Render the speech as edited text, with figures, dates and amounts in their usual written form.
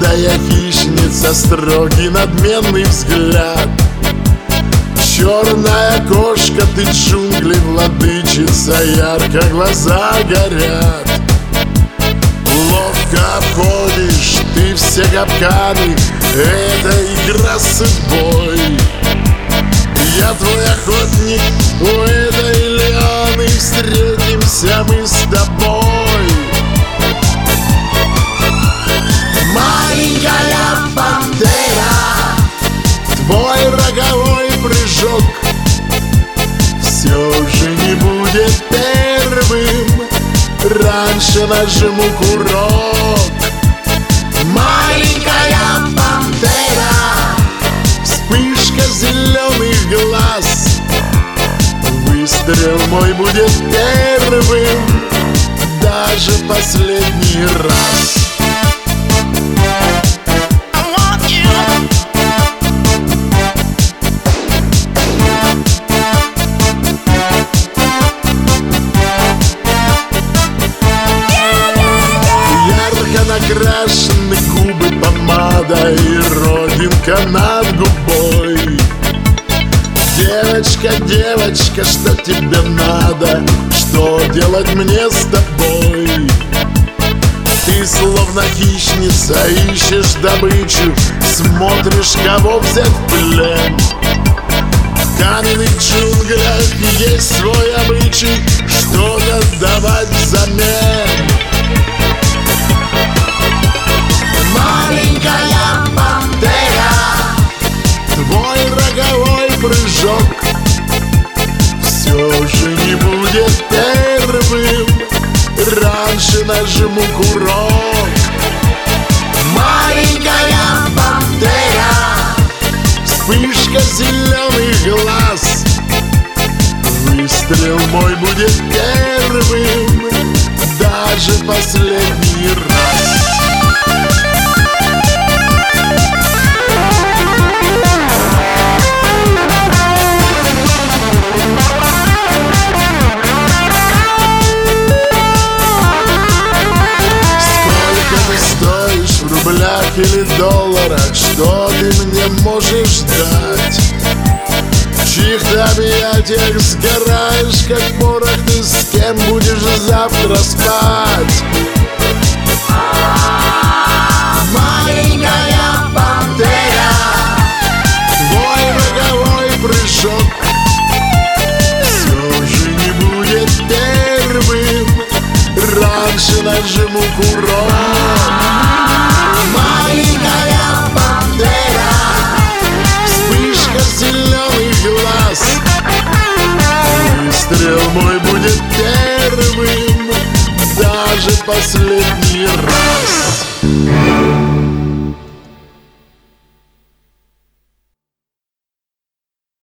Черная хищница, строгий надменный взгляд. Черная кошка, ты джунгли владычица, ярко глаза горят. Ловко обходишь ты все капканы, это игра с судьбой. Я твой охотник у этой лианы, встретимся мы с тобой. Маленькая пантера, твой роговой прыжок все же не будет первым, раньше нажму курок. Маленькая пантера, вспышка зеленых глаз, выстрел мой будет первым, даже последний раз. Накрашены губы помадой, родинка над губой. Девочка, девочка, что тебе надо? Что делать мне с тобой? Ты словно хищница, ищешь добычу, смотришь, кого взять в плен. В каменных джунглях есть свой обычай, что-то давать взамен. Маленькая пантера, твой роговой прыжок все же не будет первым, раньше нажму курок. Маленькая пантера, вспышка зеленых глаз, выстрел мой будет первым, даже последний раз. В рублях или долларах, что ты мне можешь дать? В чьих-то объятиях сгораешь, как порох, ты с кем будешь завтра спать? Маленькая пантера, твой роговой прыжок все же не будет первым, раньше нажму курок. Маленькая пантера, вспышка зеленых глаз, выстрел мой будет первым, даже последний раз.